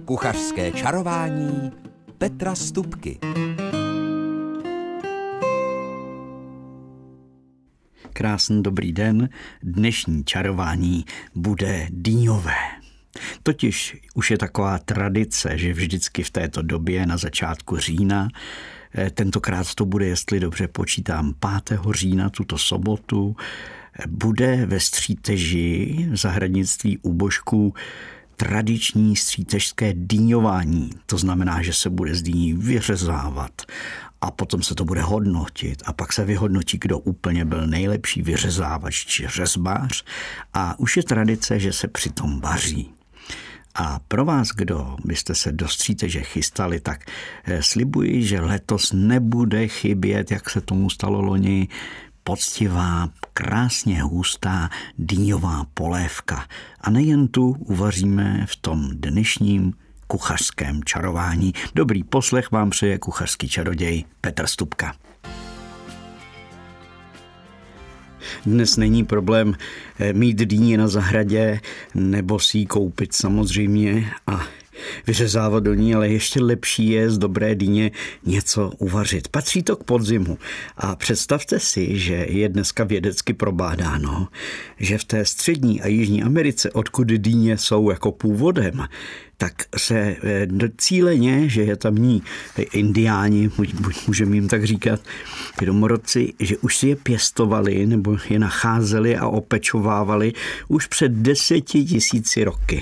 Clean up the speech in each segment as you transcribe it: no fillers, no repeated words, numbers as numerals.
Kuchařské čarování Petra Stupky. Krásný dobrý den, dnešní čarování bude dýňové. Totiž už je taková tradice, že vždycky v této době na začátku října, tentokrát to bude, jestli dobře počítám, 5. října, tuto sobotu, bude ve Stříteži v zahradnictví u Božků tradiční střítežské dýňování. To znamená, že se bude z dýní vyřezávat a potom se to bude hodnotit a pak se vyhodnotí, kdo úplně byl nejlepší vyřezávač či řezbář a už je tradice, že se přitom vaří. A pro vás, kdo byste se do Stříteže chystali, tak slibuji, že letos nebude chybět, jak se tomu stalo loni, poctivá, krásně hustá dýňová polévka. A nejen tu uvaříme v tom dnešním kuchařském čarování. Dobrý poslech vám přeje kuchařský čaroděj Petr Stupka. Dnes není problém mít dýni na zahradě nebo si ji koupit samozřejmě a vyřezávat do ní, ale ještě lepší je z dobré dýně něco uvařit. Patří to k podzimu. A představte si, že je dneska vědecky probádáno, že v té střední a jižní Americe, odkud dýně jsou jako původem, tak se cíleně, že je tamní indiáni, můžeme jim tak říkat, ty domorodci, že už si je pěstovali nebo je nacházeli a opečovávali už před 10 000 roky.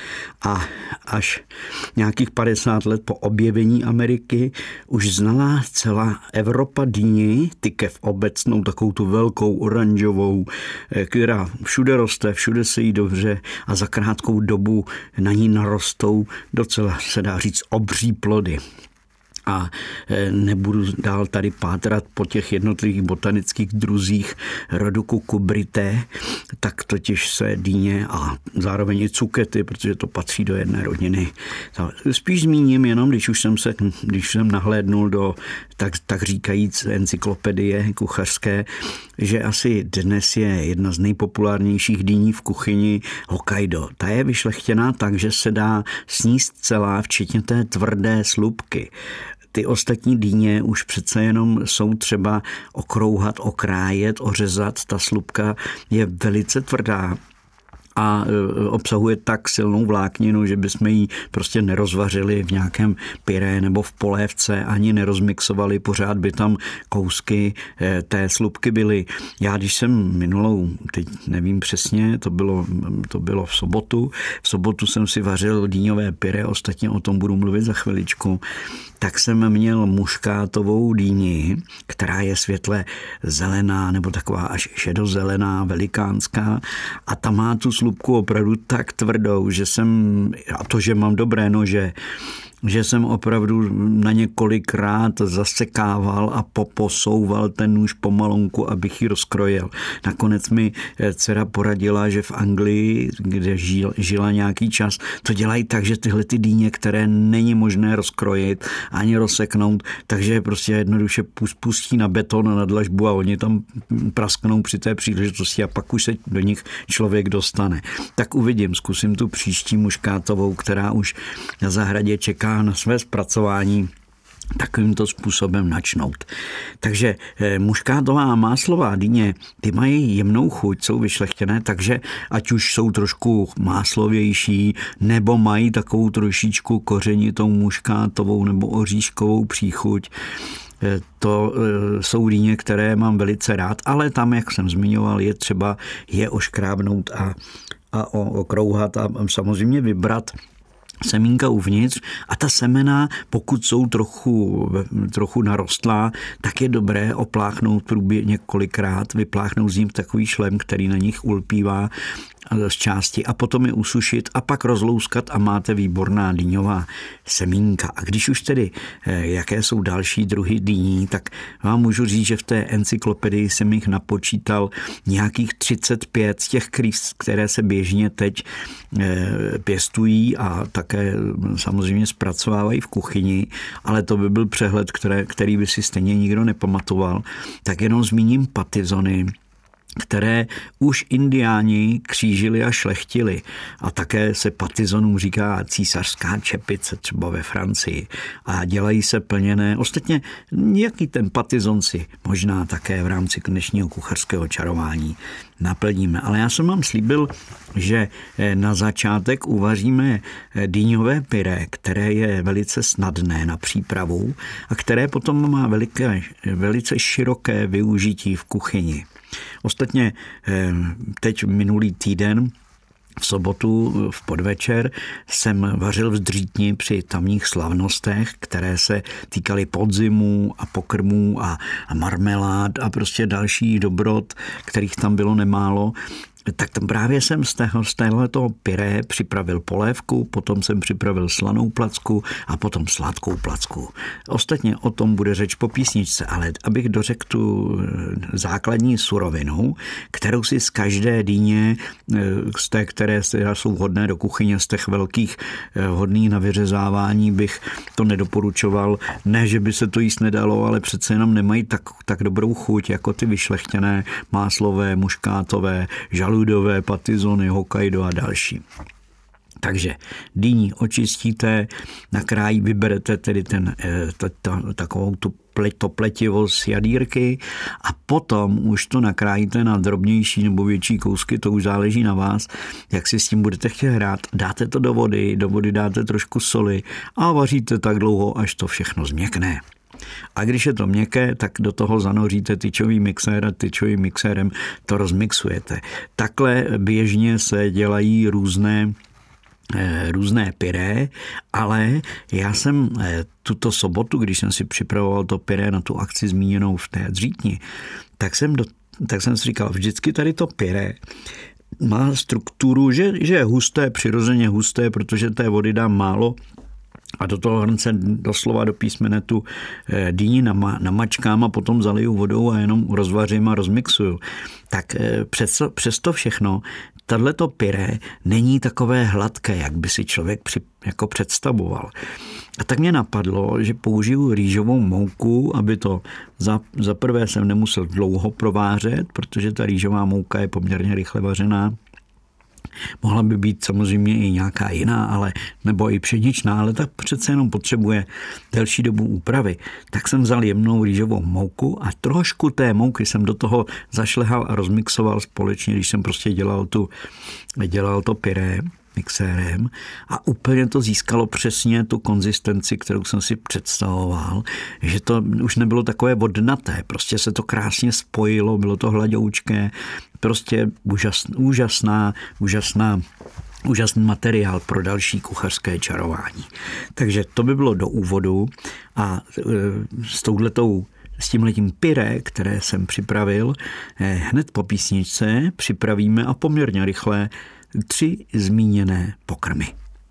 A až nějakých 50 let po objevení Ameriky už znala celá Evropa dýni, tykev obecnou, takovou tu velkou oranžovou, která všude roste, všude se jí dobře a za krátkou dobu na ní narostou docela, se dá říct, obří plody. A nebudu dál tady pátrat po těch jednotlivých botanických druzích rodu Cucurbitae, tak totiž se dýně a zároveň i cukety, protože to patří do jedné rodiny. Spíš zmíním jenom, když jsem nahlédnul do tak říkajíc encyklopedie kuchařské, že asi dnes je jedna z nejpopulárnějších dýní v kuchyni Hokkaido. Ta je vyšlechtěná tak, že se dá sníst celá, včetně té tvrdé slupky. Ty ostatní dýně už přece jenom jsou třeba okrouhat, okrájet, ořezat. Ta slupka je velice tvrdá a obsahuje tak silnou vlákninu, že bychom ji prostě nerozvařili v nějakém pyré nebo v polévce, ani nerozmixovali, pořád by tam kousky té slupky byly. Já když jsem teď nevím přesně, to bylo v sobotu jsem si vařil dýňové pyré, ostatně o tom budu mluvit za chviličku, tak jsem měl muškátovou dýni, která je světle zelená nebo taková až šedozelená, velikánská a ta má tu slupku opravdu tak tvrdou, že mám dobré nože, že jsem opravdu na několikrát zasekával a posouval ten nůž pomalonku, abych ji rozkrojil. Nakonec mi dcera poradila, že v Anglii, kde žila nějaký čas, to dělají tak, že tyhle ty dýně, které není možné rozkrojit ani rozseknout, takže prostě jednoduše pustí na beton a na dlažbu a oni tam prasknou při té příležitosti a pak už se do nich člověk dostane. Tak uvidím, zkusím tu příští muškátovou, která už na zahradě čeká na své zpracování, takovýmto způsobem načnout. Takže muškátová a máslová dýně, ty mají jemnou chuť, jsou vyšlechtěné, takže ať už jsou trošku máslovější, nebo mají takovou trošičku kořenitou muškátovou nebo oříškovou příchuť, to jsou dýně, které mám velice rád, ale tam, jak jsem zmiňoval, je třeba je oškrábnout a okrouhat a samozřejmě vybrat semínka uvnitř a ta semena, pokud jsou trochu narostlá, tak je dobré opláchnout průběh několikrát, vypláchnout z nich takový šlem, který na nich ulpívá z části a potom je usušit a pak rozlouskat a máte výborná dýňová semínka. A když už tedy, jaké jsou další druhy dýní, tak vám můžu říct, že v té encyklopedii jsem jich napočítal nějakých 35 z těch, které se běžně teď pěstují a také samozřejmě zpracovávají v kuchyni, ale to by byl přehled, který by si stejně nikdo nepamatoval. Tak jenom zmíním patizony, které už indiáni křížili a šlechtili. A také se patizonům říká císařská čepice třeba ve Francii. A dělají se plněné. Ostatně nějaký ten patizon si možná také v rámci dnešního kuchařského čarování naplníme. Ale já jsem vám slíbil, že na začátek uvaříme dýňové pyré, které je velice snadné na přípravu a které potom má velice široké využití v kuchyni. Ostatně teď minulý týden v sobotu v podvečer jsem vařil v Zdřítni při tamních slavnostech, které se týkaly podzimů a pokrmů a marmelád a prostě další dobrot, kterých tam bylo nemálo. Tak tam právě jsem z téhleto pyré připravil polévku, potom jsem připravil slanou placku a potom sladkou placku. Ostatně o tom bude řeč po písničce, ale abych dořekl tu základní surovinu, kterou si z každé dýně, z té, které jsou vhodné do kuchyně, z těch velkých vhodných na vyřezávání, bych to nedoporučoval. Ne, že by se to jíst nedalo, ale přece jenom nemají tak dobrou chuť, jako ty vyšlechtěné máslové, muškátové, žaludové, patizony, Hokkaido a další. Takže dýni očistíte, na kráji vyberete tedy takovou to pletivo z jadýrky a potom už to nakrájíte na drobnější nebo větší kousky, to už záleží na vás, jak si s tím budete chtít hrát. Dáte to do vody dáte trošku soli a vaříte tak dlouho, až to všechno změkne. A když je to měkké, tak do toho zanoříte tyčový mixér a tyčovým mixérem to rozmixujete. Takhle běžně se dělají různé pyré, ale já jsem tuto sobotu, když jsem si připravoval to pyré na tu akci zmíněnou v té Zdřítni, tak jsem si říkal, vždycky tady to pyré má strukturu, že je husté, přirozeně husté, protože té vody dám málo, a do toho hrnce doslova do písmene tu dýni namačkám a potom zaliju vodou a jenom rozvařím a rozmixuju. Tak přesto všechno, tato pyré není takové hladké, jak by si člověk jako představoval. A tak mě napadlo, že použiju rýžovou mouku, aby to za prvé jsem nemusel dlouho provářet, protože ta rýžová mouka je poměrně rychle vařená. Mohla by být samozřejmě i nějaká jiná, nebo i pšeničná, ale tak přece jenom potřebuje delší dobu úpravy. Tak jsem vzal jemnou rýžovou mouku a trošku té mouky jsem do toho zašlehal a rozmixoval společně, když jsem prostě dělal to pyré mixérem a úplně to získalo přesně tu konzistenci, kterou jsem si představoval, že to už nebylo takové vodnaté, prostě se to krásně spojilo, bylo to hladoučké, prostě úžasný materiál pro další kuchařské čarování. Takže to by bylo do úvodu a s tímhletím pyré, které jsem připravil, hned po písničce připravíme a poměrně rychle 3 zmíněné pokrmy.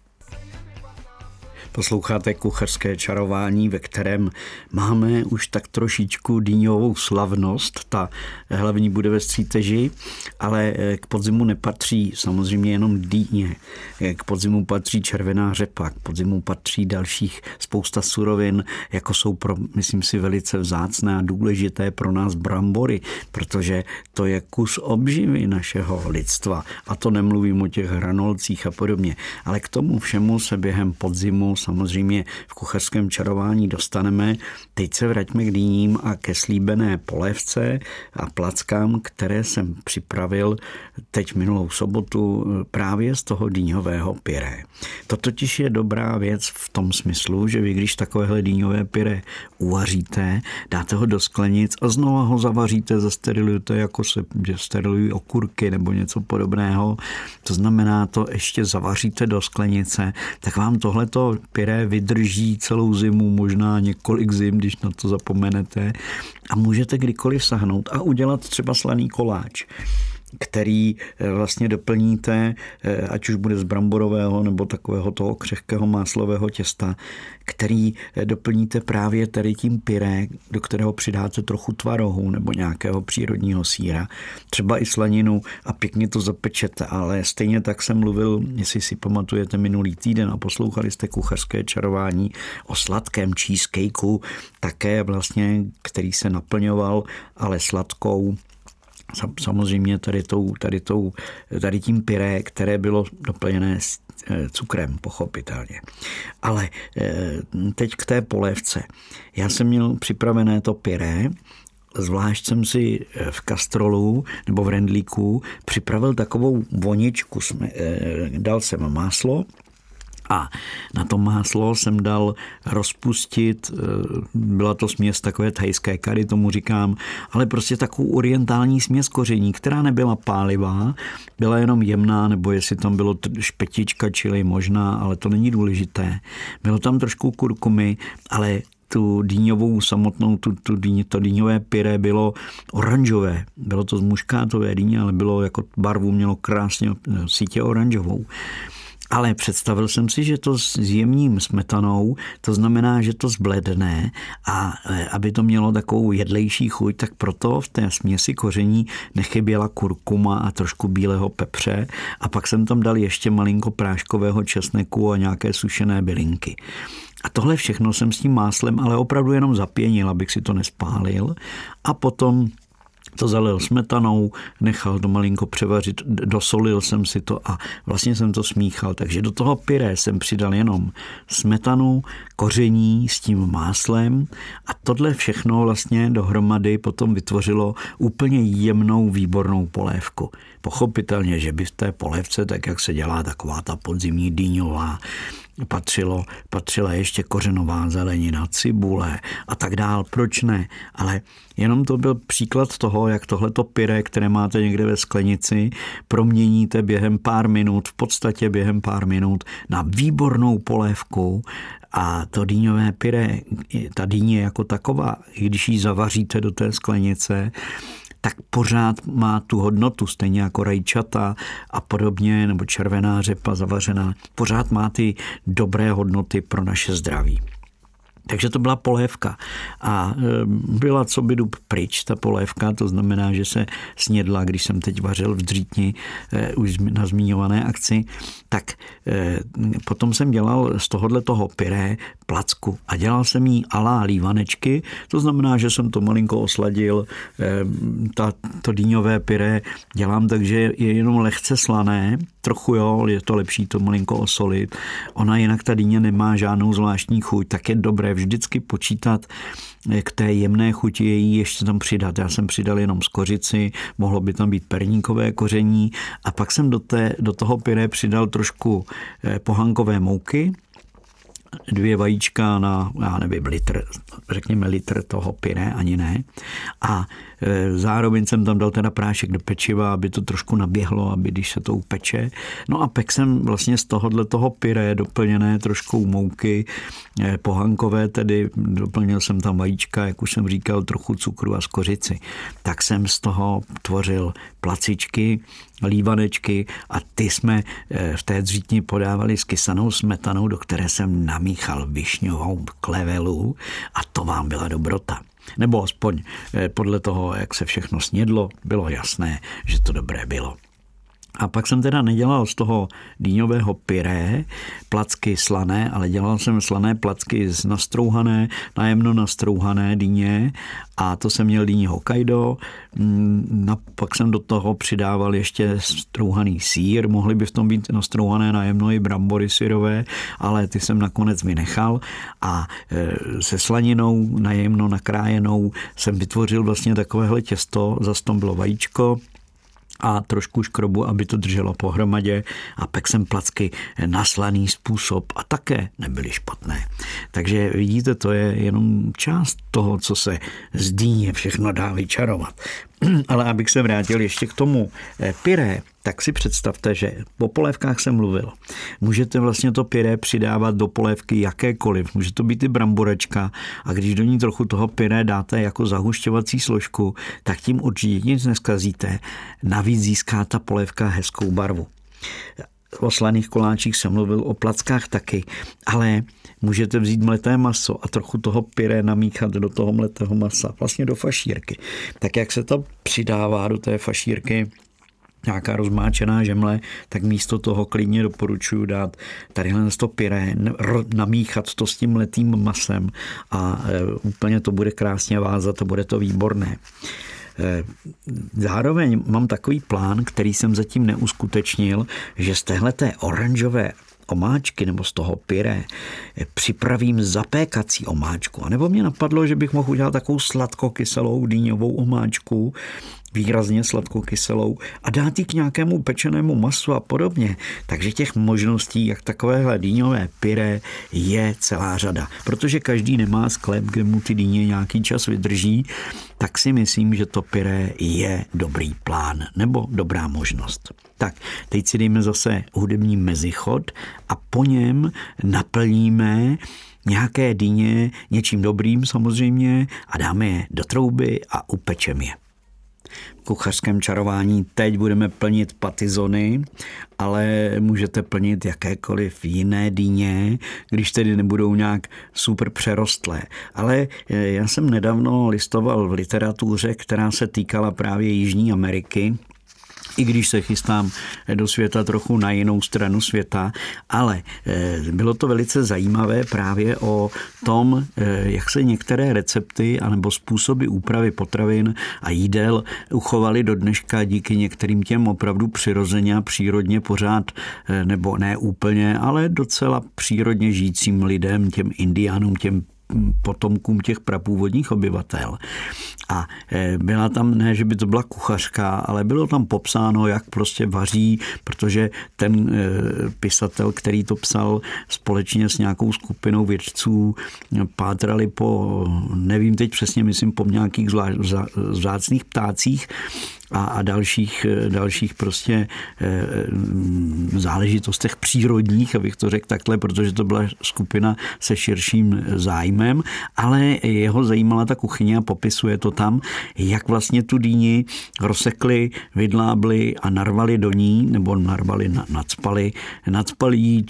Posloucháte kuchařské čarování, ve kterém máme už tak trošičku dýňovou slavnost. Ta hlavní bude ve Stříteži, ale k podzimu nepatří samozřejmě jenom dýně. K podzimu patří červená řepa, k podzimu patří dalších spousta surovin, jako jsou myslím si, velice vzácné a důležité pro nás brambory, protože to je kus obživy našeho lidstva. A to nemluvím o těch hranolcích a podobně. Ale k tomu všemu se během podzimu samozřejmě v kuchařském čarování dostaneme. Teď se vraťme k dýním a ke slíbené polévce a plackám, které jsem připravil teď minulou sobotu právě z toho dýňového pyré. To totiž je dobrá věc v tom smyslu, že vy, když takovéhle dýňové pyré uvaříte, dáte ho do sklenic a znova ho zavaříte, zasterilujete, jako se sterilují okurky nebo něco podobného. To znamená, to ještě zavaříte do sklenice, tak vám tohleto pyré vydrží celou zimu, možná několik zim, když na to zapomenete, a můžete kdykoliv sahnout a udělat třeba slaný koláč, který vlastně doplníte, ať už bude z bramborového nebo takového toho křehkého máslového těsta, který doplníte právě tady tím pyré, do kterého přidáte trochu tvarohu nebo nějakého přírodního sýra, třeba i slaninu a pěkně to zapečete. Ale stejně tak jsem mluvil, jestli si pamatujete, minulý týden a poslouchali jste kuchařské čarování o sladkém cheesecakeu, také vlastně, který se naplňoval, ale sladkou Samozřejmě tady tím pyré, které bylo doplněné s cukrem, pochopitelně. Ale teď k té polévce. Já jsem měl připravené to pyré, zvlášť jsem si v kastrolu nebo v rendlíku připravil takovou voničku. Dal jsem máslo a na to máslo jsem dal rozpustit, byla to směs takové thajské kary, tomu říkám, ale prostě takovou orientální směs koření, která nebyla pálivá, byla jenom jemná, nebo jestli tam bylo špetička, čili možná, ale to není důležité. Bylo tam trošku kurkumy, ale tu dýňovou samotnou, to dýňové pyré bylo oranžové. Bylo to z muškátové dýně, ale bylo jako barvu, mělo krásně sítě oranžovou. Ale představil jsem si, že to s jemním smetanou, to znamená, že to zbledne a aby to mělo takovou jedlejší chuť, tak proto v té směsi koření nechyběla kurkuma a trošku bílého pepře a pak jsem tam dal ještě malinko práškového česneku a nějaké sušené bylinky. A tohle všechno jsem s tím máslem ale opravdu jenom zapěnil, abych si to nespálil a potom to zalil smetanou, nechal to malinko převařit, dosolil jsem si to a vlastně jsem to smíchal. Takže do toho pyré jsem přidal jenom smetanu, koření s tím máslem a tohle všechno vlastně dohromady potom vytvořilo úplně jemnou, výbornou polévku. Pochopitelně, že by v té polévce, tak jak se dělá taková ta podzimní dýňová, patřila ještě kořenová zelenina, cibule a tak dál. Proč ne? Ale jenom to byl příklad toho, jak tohleto pyré, které máte někde ve sklenici, proměníte během pár minut, v podstatě během pár minut na výbornou polévku. A to dýňové pyré, ta dýně jako taková, i když ji zavaříte do té sklenice, tak pořád má tu hodnotu, stejně jako rajčata a podobně, nebo červená řepa zavařená, pořád má ty dobré hodnoty pro naše zdraví. Takže to byla polévka a byla co by dub pryč ta polévka, to znamená, že se snědla, když jsem teď vařil v Dřítni už na zmiňované akci, tak potom jsem dělal z toho pyré placku a dělal jsem jí alá lívanečky, to znamená, že jsem to malinko osladil, to dýňové pyré dělám tak, že je jenom lehce slané, trochu jo, je to lepší to malinko osolit, ona jinak ta dýně nemá žádnou zvláštní chuť, tak je dobré vždycky počítat k té jemné chuti její ještě tam přidat. Já jsem přidal jenom z kořici, mohlo by tam být perníkové koření a pak jsem do toho pyré přidal trošku pohankové mouky, 2 vajíčka na, já nevím, řekněme litr toho pyré, ani ne. A zároveň jsem tam dal teda prášek do pečiva, aby to trošku naběhlo, aby když se to upeče. No a pek jsem vlastně z toho pyré doplněné trošku mouky, pohankové, tedy doplnil jsem tam vajíčka, jak už jsem říkal, trochu cukru a z kořici. Tak jsem z toho tvořil placičky, lívanečky a ty jsme v té Dřítni podávali s kysanou smetanou, do které jsem namíchal višňovou klevelu a to vám byla dobrota. Nebo aspoň podle toho, jak se všechno snědlo, bylo jasné, že to dobré bylo. A pak jsem teda nedělal z toho dýňového pyré placky slané, ale dělal jsem slané placky z najemno nastrouhané dýně a to jsem měl dýni Hokkaido. Pak jsem do toho přidával ještě strouhaný sýr, mohly by v tom být nastrouhané najemno i brambory syrové, ale ty jsem nakonec vynechal a se slaninou najemno nakrájenou jsem vytvořil vlastně takovéhle těsto, zas tom bylo vajíčko, a trošku škrobu, aby to drželo pohromadě a pek jsem placky na slaný způsob a také nebyly špatné. Takže vidíte, to je jenom část toho, co se z dýně všechno dá vyčarovat. Ale abych se vrátil ještě k tomu pyré, tak si představte, že po polévkách jsem mluvil. Můžete vlastně to pyré přidávat do polévky jakékoliv. Může to být i bramboračka a když do ní trochu toho pyré dáte jako zahušťovací složku, tak tím určitě nic neskazíte. Navíc získá ta polévka hezkou barvu. O slaných koláčích jsem mluvil, o plackách taky, ale můžete vzít mleté maso a trochu toho pyré namíchat do toho mletého masa, vlastně do fašírky. Tak jak se to přidává do té fašírky, nějaká rozmáčená žemle, tak místo toho klidně doporučuji dát tadyhle to pyré, namíchat to s tím mletým masem a úplně to bude krásně vázat a bude to výborné. Zároveň mám takový plán, který jsem zatím neuskutečnil, že z téhleté oranžové omáčky nebo z toho pyré připravím zapékací omáčku. A nebo mě napadlo, že bych mohl udělat takovou sladkokyselou dýňovou omáčku, výrazně sladkokyselou a dát ji k nějakému pečenému masu a podobně. Takže těch možností, jak takovéhle dýňové pyré, je celá řada. Protože každý nemá sklep, kde mu ty dýně nějaký čas vydrží, tak si myslím, že to pyré je dobrý plán nebo dobrá možnost. Tak, teď si dejme zase hudební mezichod a po něm naplníme nějaké dýně něčím dobrým samozřejmě a dáme je do trouby a upečeme je. V kuchařském čarování teď budeme plnit patizony, ale můžete plnit jakékoliv jiné dýně, když tedy nebudou nějak super přerostlé. Ale já jsem nedávno listoval v literatuře, která se týkala právě Jižní Ameriky, i když se chystám do světa trochu na jinou stranu světa, ale bylo to velice zajímavé právě o tom, jak se některé recepty anebo způsoby úpravy potravin a jídel uchovaly do dneška díky některým těm opravdu přirozeně a přírodně pořád, nebo ne úplně, ale docela přírodně žijícím lidem, těm indiánům, těm potomkům těch prapůvodních obyvatel. A byla tam, ne, že by to byla kuchařka, ale bylo tam popsáno, jak prostě vaří, protože ten pisatel, který to psal společně s nějakou skupinou vědců, pátrali po, nevím teď přesně, myslím po nějakých vzácných ptácích a dalších prostě záležitostech přírodních, abych to řekl takhle, protože to byla skupina se širším zájmem, ale jeho zajímala ta kuchyně a popisuje to tam, jak vlastně tu dýni rozsekli, vydlábli a narvali do ní, nebo narvali, nacpali jí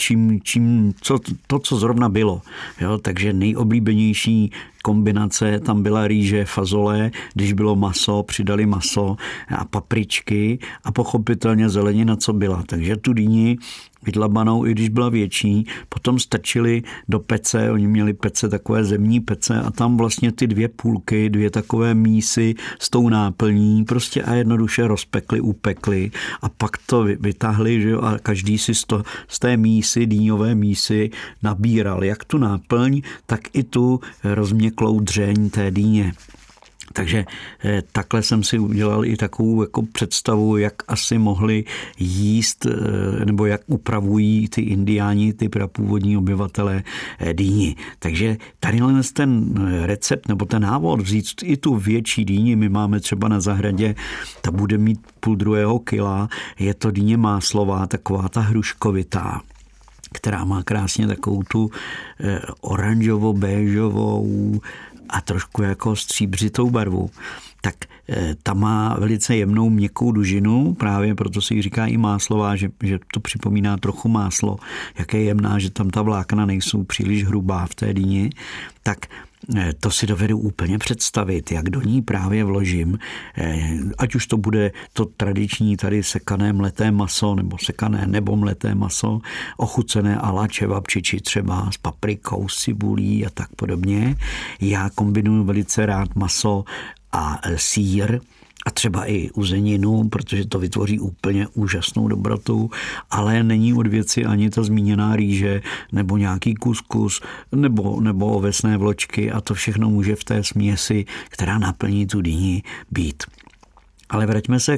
co zrovna bylo. Jo, takže nejoblíbenější kombinace, tam byla rýže, fazole, když bylo maso, přidali maso a papričky a pochopitelně zelenina, co byla. Takže tu dýni vydlabanou, i když byla větší, potom strčili do pece, oni měli pece, takové zemní pece a tam vlastně ty dvě půlky, dvě takové mísy s tou náplní prostě a jednoduše rozpekli, upekli a pak to vytáhli, že jo, a každý si z té mísy, dýňové mísy nabíral jak tu náplň, tak i tu rozměklou dřeň té dýně. Takže takhle jsem si udělal i takovou jako představu, jak asi mohli jíst, nebo jak upravují ty indiáni, ty prapůvodní obyvatelé dýni. Takže tady ten recept nebo ten návod vzít i tu větší dýni, my máme třeba na zahradě, ta bude mít 0,5 kila, je to dýně máslová, taková ta hruškovitá, která má krásně takovou tu oranžovo-béžovou a trošku jako stříbřitou barvu, tak ta má velice jemnou měkkou dužinu, právě proto si říká i máslová, že to připomíná trochu máslo, jak je jemná, že tam ta vlákna nejsou příliš hrubá v té dýni, tak to si dovedu úplně představit, jak do ní právě vložím, ať už to bude to tradiční tady sekané mleté maso, nebo sekané nebo mleté maso, ochucené ala čevapčiči třeba s paprikou, s cibulí a tak podobně. Já kombinuju velice rád maso a sýr, a třeba i uzeninu, protože to vytvoří úplně úžasnou dobrotu, ale není od věci ani ta zmíněná rýže, nebo nějaký kuskus, nebo ovesné vločky a to všechno může v té směsi, která naplní tu dýni, být. Ale vraťme se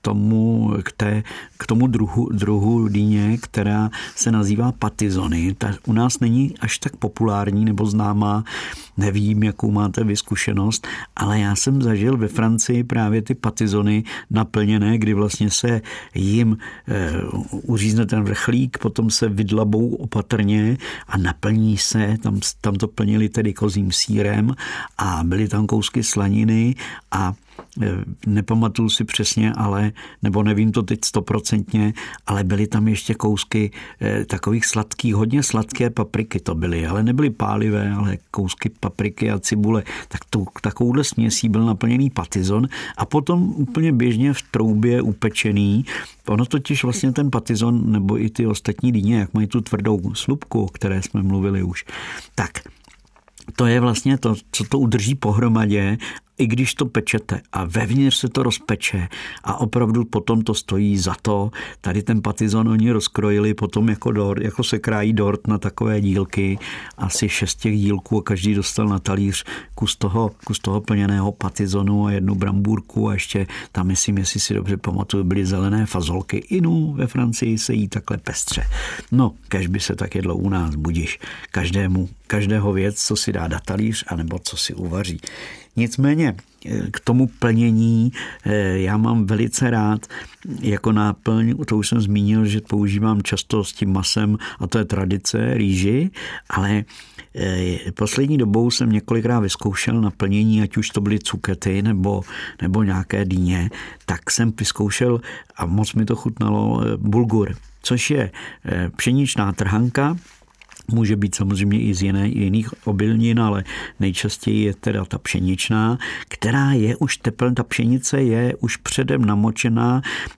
k tomu druhu dýně, která se nazývá patizony. Ta u nás není až tak populární nebo známá, nevím, jakou máte vy zkušenost, ale já jsem zažil ve Francii právě ty patizony naplněné, kdy vlastně se jim uřízne ten vrchlík, potom se vydlabou opatrně a naplní se, tam to plnili tedy kozím sýrem a byly tam kousky slaniny a nepamatuju si přesně, nebo nevím to teď 100%, ale byly tam ještě kousky takových sladkých, hodně sladké papriky to byly, ale nebyly pálivé, ale kousky papriky a cibule. Tak takovouhle směsí byl naplněný patizon a potom úplně běžně v troubě upečený. Ono totiž vlastně ten patizon nebo i ty ostatní dýně, jak mají tu tvrdou slupku, o které jsme mluvili už, tak to je vlastně to, co to udrží pohromadě i když to pečete a vevnitř se to rozpeče a opravdu potom to stojí za to. Tady ten patizon oni rozkrojili potom jako dort, jako se krájí dort na takové dílky, asi 6 těch dílků a každý dostal na talíř kus toho plněného patizonu a jednu brambůrku a ještě tam, myslím, jestli si dobře pamatuju, byly zelené fazolky. Inu ve Francii se jí takhle pestře. No, kež by se tak jedlo u nás, budiš. Každého věc, co si dá na talíř, anebo co si uvaří. Nicméně k tomu plnění já mám velice rád jako náplň, to už jsem zmínil, že používám často s tím masem a to je tradice, rýži, ale poslední dobou jsem několikrát vyzkoušel na plnění, ať už to byly cukety nebo nějaké dýně, tak jsem vyzkoušel a moc mi to chutnalo bulgur, což je pšeničná trhanka. Může být samozřejmě i z jiných obilnin, ale nejčastěji je teda ta pšeničná, která je už ta pšenice je už předem namočená,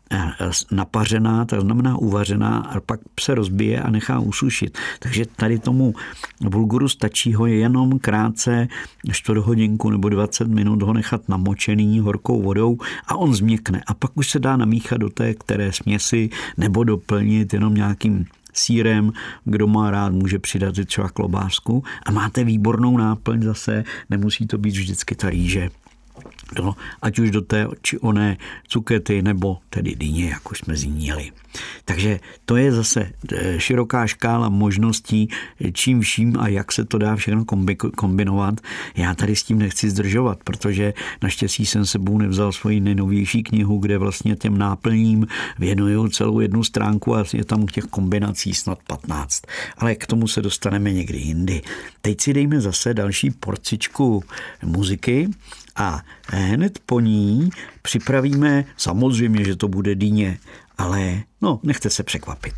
napařená, to znamená uvařená a pak se rozbije a nechá usušit. Takže tady tomu bulguru stačí ho jenom krátce 4 hodinku nebo 20 minut ho nechat namočený horkou vodou a on změkne. A pak už se dá namíchat do té které směsi nebo doplnit jenom nějakým sýrem, kdo má rád, může přidat i třeba klobásku a máte výbornou náplň zase, nemusí to být vždycky ta rýže. No, ať už do té či oné cukety nebo tedy dýně, jak už jsme zmínili. Takže to je zase široká škála možností, čím vším a jak se to dá všechno kombinovat. Já tady s tím nechci zdržovat, protože naštěstí jsem sebou nevzal svoji nejnovější knihu, kde vlastně těm náplním věnuju celou jednu stránku a je tam těch kombinací snad 15. Ale k tomu se dostaneme někdy jindy. Teď si dejme zase další porcičku muziky a hned po ní připravíme, samozřejmě, že to bude dýně, ale nechte se překvapit.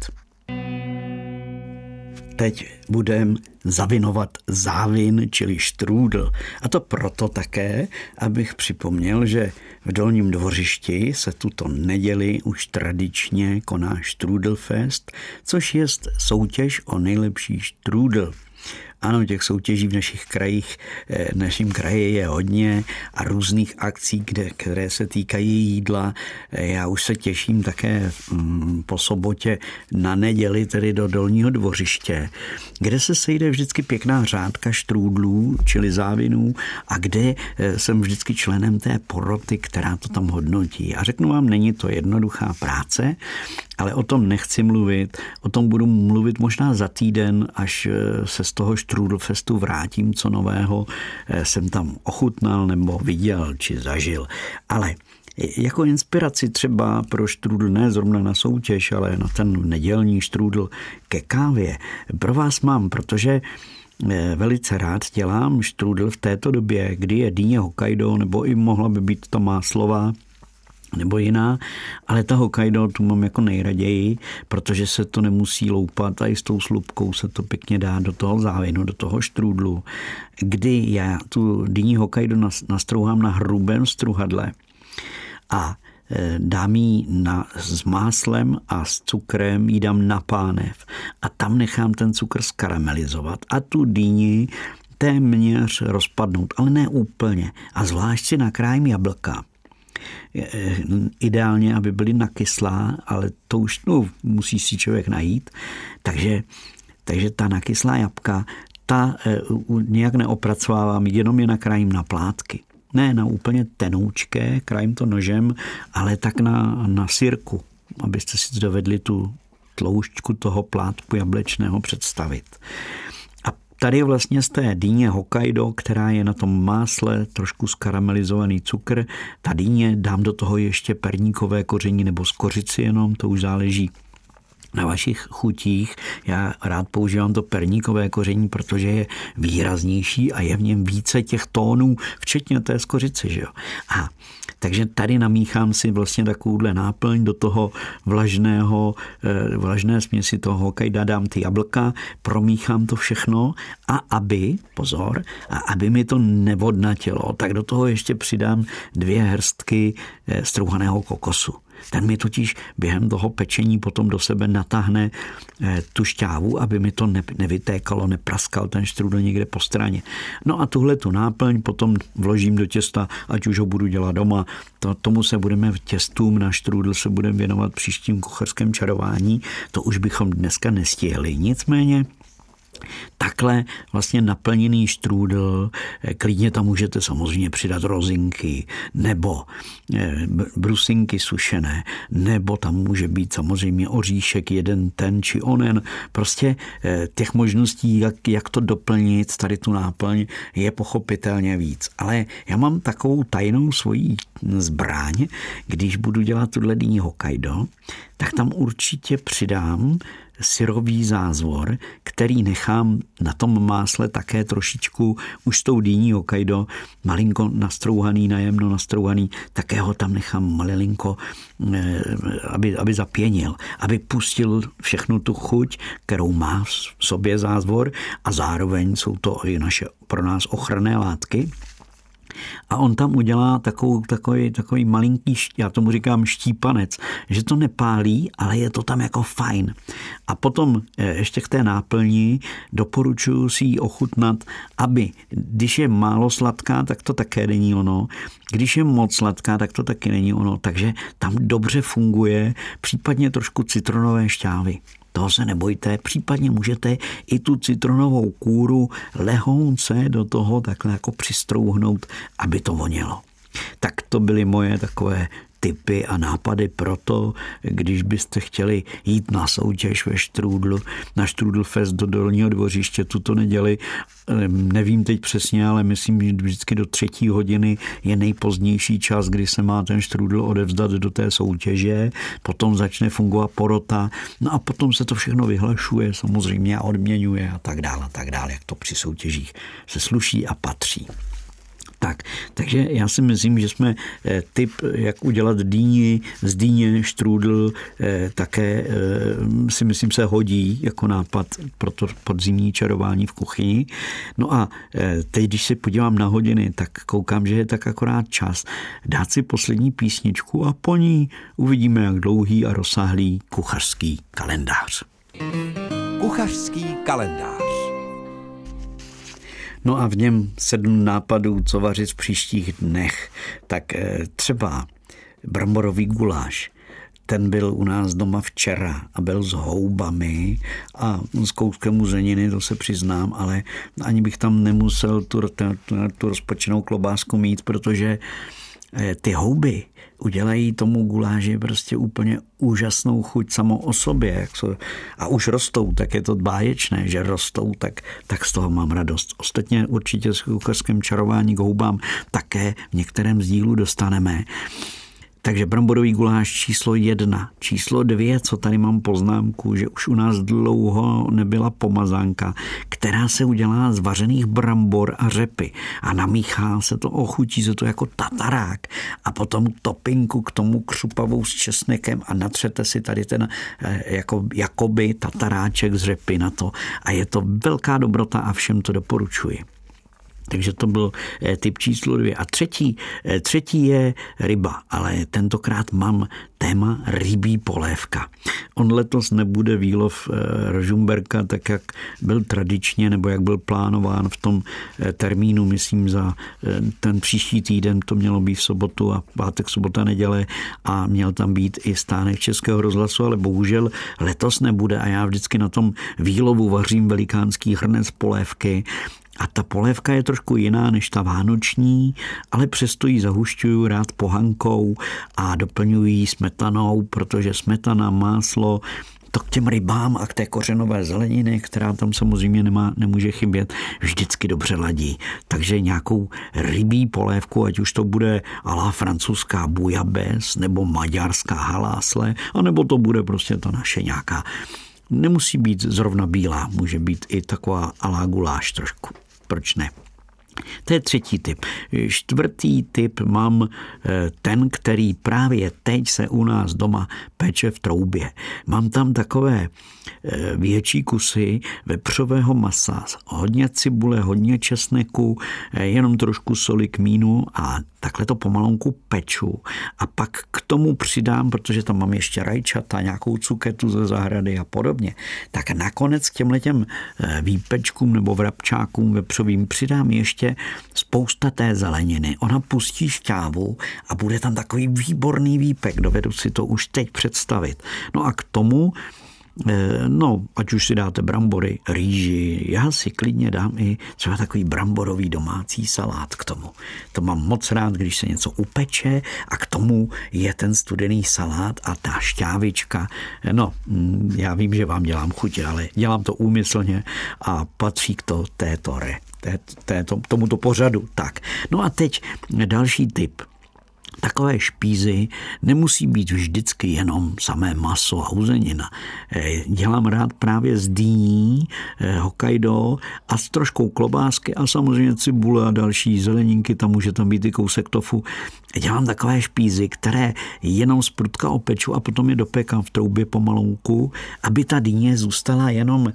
Teď budeme zavinovat závin, čili štrůdl. A to proto také, abych připomněl, že v Dolním Dvořišti se tuto neděli už tradičně koná Štrůdlfest, což je soutěž o nejlepší štrůdl. Ano, těch soutěží v našich krajích, v našem kraji je hodně a různých akcí, které se týkají jídla. Já už se těším také po sobotě na neděli, tedy do Dolního Dvořiště, kde se sejde vždycky pěkná řádka štrůdlů, čili závinů a kde jsem vždycky členem té poroty, která to tam hodnotí. A řeknu vám, není to jednoduchá práce, ale o tom nechci mluvit, o tom budu mluvit možná za týden, až se z toho Štrůdlfestu vrátím, co nového jsem tam ochutnal nebo viděl či zažil. Ale jako inspiraci třeba pro štrůdl, ne zrovna na soutěž, ale na ten nedělní štrůdl ke kávě, pro vás mám, protože velice rád dělám štrůdl v této době, kdy je dýně Hokkaido, nebo i mohla by být to máslová, nebo jiná, ale ta Hokkaido tu mám jako nejraději, protože se to nemusí loupat a i s tou slupkou se to pěkně dá do toho závinu, do toho štrůdlu, kdy já tu dýni Hokkaido nastrouhám na hrubém struhadle a dám ji s máslem a s cukrem, ji dám na pánev a tam nechám ten cukr skaramelizovat a tu dýni téměř rozpadnout, ale ne úplně a zvlášť si nakrájím jablka. Ideálně, aby byly nakyslá, ale to už musí si člověk najít. Takže ta nakyslá jabka, ta nějak neopracovávám, jenom je nakrájím na plátky. Ne na úplně tenoučké, krájím to nožem, ale tak na sirku, abyste si dovedli tu tloušťku toho plátku jablečného představit. Tady vlastně z té dýně Hokkaido, která je na tom másle, trošku skaramelizovaný cukr, ta dýně dám do toho ještě perníkové koření nebo z kořici jenom, to už záleží na vašich chutích. Já rád používám to perníkové koření, protože je výraznější a je v něm více těch tónů, včetně té z kořice, že jo. A takže tady namíchám si vlastně takovouhle náplň do toho vlažné směsi toho Hokkaida, dám ty jablka, promíchám to všechno a aby mi to nevodnatělo, tak do toho ještě přidám 2 hrstky strouhaného kokosu. Ten mi totiž během toho pečení potom do sebe natáhne tu šťávu, aby mi to nevytékalo, nepraskal ten štrůdl někde po straně. No a tuhle tu náplň potom vložím do těsta, ať už ho budu dělat doma. Tomu se budeme v těstům na štrůdl se budeme věnovat příštím kuchařském čarování. To už bychom dneska nestihli. Nicméně takhle vlastně naplněný štrůdl, klidně tam můžete samozřejmě přidat rozinky nebo brusinky sušené, nebo tam může být samozřejmě oříšek jeden ten či onen. Prostě těch možností, jak to doplnit, tady tu náplň, je pochopitelně víc. Ale já mám takovou tajnou svoji zbraň, když budu dělat tuhle dýni Hokkaido, tak tam určitě přidám syrový zázvor, který nechám na tom másle také trošičku už s tou dýní Hokkaido malinko nastrouhaný, najemno nastrouhaný, také ho tam nechám malinko, aby zapěnil, aby pustil všechnu tu chuť, kterou má v sobě zázvor a zároveň jsou to i naše pro nás ochranné látky. A on tam udělá takový malinký, já tomu říkám štípanec, že to nepálí, ale je to tam jako fajn. A potom ještě k té náplni doporučuji si ji ochutnat, aby, když je málo sladká, tak to také není ono. Když je moc sladká, tak to taky není ono. Takže tam dobře funguje případně trošku citronové šťávy. Toho se nebojte, případně můžete i tu citronovou kůru lehounce do toho takhle jako přistrouhnout, aby to vonělo. Tak to byly moje takové tipy a nápady pro to, když byste chtěli jít na soutěž ve štrůdlu, na Štrůdlfest do Dolního Dvořiště tuto neděli. Nevím teď přesně, ale myslím, že vždycky do 3. hodiny je nejpozdější čas, kdy se má ten štrůdl odevzdat do té soutěže, potom začne fungovat porota, no a potom se to všechno vyhlašuje samozřejmě a odměňuje a tak dále, jak to při soutěžích se sluší a patří. Takže já si myslím, že jsme tip, jak udělat dýni z dýně štrůdl, také si myslím se hodí jako nápad pro to podzimní čarování v kuchyni. No a teď, když se podívám na hodiny, tak koukám, že je tak akorát čas dát si poslední písničku a po ní uvidíme, jak dlouhý a rozsáhlý kuchařský kalendář. Kuchařský kalendář. No a v něm 7 nápadů, co vařit v příštích dnech. Tak třeba bramborový guláš. Ten byl u nás doma včera a byl s houbami a s kouskem uzeniny, to se přiznám, ale ani bych tam nemusel tu rozpočenou klobásku mít, protože ty houby udělají tomu guláži prostě úplně úžasnou chuť samo o sobě. A už rostou, tak je to báječné, že rostou, tak z toho mám radost. Ostatně určitě s kuchařským čarování k houbám také v některém z dílů dostaneme. Takže bramborový guláš číslo 1. Číslo 2, co tady mám poznámku, že už u nás dlouho nebyla pomazánka, která se udělá z vařených brambor a řepy a namíchá se to, ochutí se to jako tatarák a potom topinku k tomu křupavou s česnekem a natřete si tady ten jakoby tataráček z řepy na to a je to velká dobrota a všem to doporučuji. Takže to byl tip číslo 2. A třetí je ryba, ale tentokrát mám téma rybí polévka. On letos nebude výlov rožumberka, tak jak byl tradičně, nebo jak byl plánován v tom termínu, myslím za ten příští týden, to mělo být v sobotu a pátek, sobota, neděle a měl tam být i stánek Českého rozhlasu, ale bohužel letos nebude a já vždycky na tom výlovu vařím velikánský hrnec polévky. A ta polévka je trošku jiná než ta vánoční, ale přesto ji zahušťuju rád pohankou a doplňuji ji smetanou, protože smetana, máslo, to k těm rybám a k té kořenové zeleniny, která tam samozřejmě nemůže chybět, vždycky dobře ladí. Takže nějakou rybí polévku, ať už to bude à la francouzská bouillabaisse nebo maďarská halásle, anebo to bude prostě ta naše nějaká. Nemusí být zrovna bílá, může být i taková à la guláš trošku. Proč ne? To je třetí tip. Čtvrtý tip mám ten, který právě teď se u nás doma peče v troubě. Mám tam takové větší kusy vepřového masa, hodně cibule, hodně česneku, jenom trošku soli, kmínu a takhle to pomalonku peču. A pak k tomu přidám, protože tam mám ještě rajčata, nějakou cuketu ze zahrady a podobně, tak nakonec k těmhletěm výpečkům nebo vrabčákům vepřovým přidám ještě spousta té zeleniny. Ona pustí šťávu a bude tam takový výborný výpek. Dovedu si to už teď představit. No a k tomu ať už si dáte brambory, rýži, já si klidně dám i třeba takový bramborový domácí salát k tomu. To mám moc rád, když se něco upeče a k tomu je ten studený salát a ta šťávička. Já vím, že vám dělám chutě, ale dělám to úmyslně a patří k tomuto pořadu. Tak. No a teď další tip. Takové špízy nemusí být vždycky jenom samé maso a uzenina. Dělám rád právě z dýní, Hokkaido a s troškou klobásky a samozřejmě cibule a další zeleninky, tam může tam být i kousek tofu. Dělám takové špízy, které jenom z prutka opeču a potom je dopékám v troubě pomalonku, aby ta dýně zůstala jenom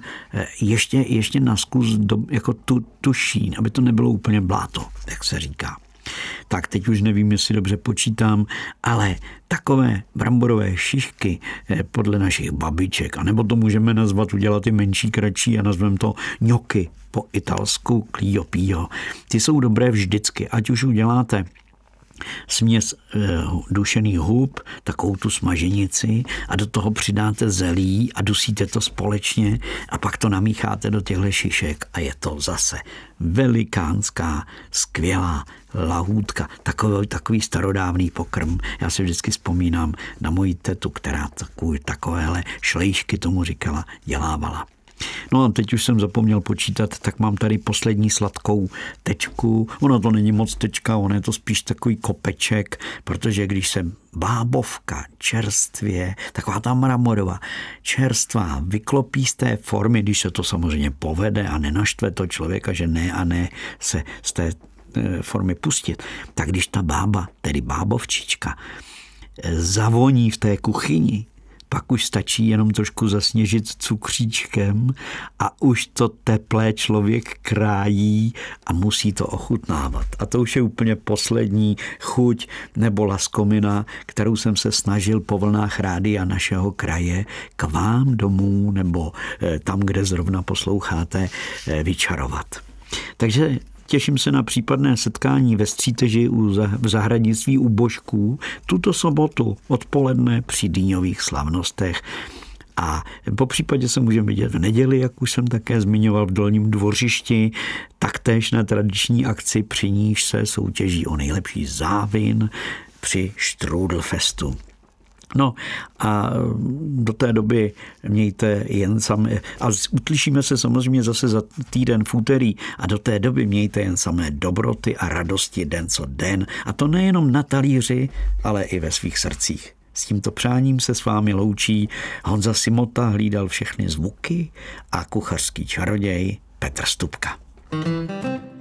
ještě na zkus jako tuší, aby to nebylo úplně bláto, jak se říká. Tak teď už nevím, jestli dobře počítám, ale takové bramborové šišky podle našich babiček, anebo to můžeme nazvat, udělat i menší, kratší a nazveme to gnocchi po italsku clio pio. Ty jsou dobré vždycky, ať už uděláte směs dušených hub, takovou tu smaženici a do toho přidáte zelí a dusíte to společně a pak to namícháte do těchto šišek a je to zase velikánská, skvělá lahůdka, takový starodávný pokrm. Já si vždycky vzpomínám na moji tetu, která takovéhle šlejšky tomu říkala, dělávala. No a teď už jsem zapomněl počítat, tak mám tady poslední sladkou tečku. Ono to není moc tečka, ono je to spíš takový kopeček, protože když se bábovka čerstvě, taková ta mramorová, čerstvá, vyklopí z té formy, když se to samozřejmě povede a nenaštve to člověka, že ne se z té formy pustit, tak když ta bába, tedy bábovčička, zavoní v té kuchyni, pak už stačí jenom trošku zasněžit cukříčkem a už to teplé člověk krájí a musí to ochutnávat. A to už je úplně poslední chuť nebo laskomina, kterou jsem se snažil po vlnách rádia našeho kraje k vám domů nebo tam, kde zrovna posloucháte, vyčarovat. Takže těším se na případné setkání ve Stříteži v zahradnictví u Božků tuto sobotu odpoledne při dýňových slavnostech. A po případě se můžeme vidět v neděli, jak už jsem také zmiňoval, v Dolním Dvořišti, taktéž na tradiční akci, při níž se soutěží o nejlepší závin při Štrůdlfestu. No a do té doby mějte jen samé, a uslyšíme se samozřejmě zase za týden v úterý, a do té doby mějte jen samé dobroty a radosti den co den, a to nejenom na talíři, ale i ve svých srdcích. S tímto přáním se s vámi loučí Honza Simota, hlídal všechny zvuky, a kuchařský čaroděj Petr Stupka.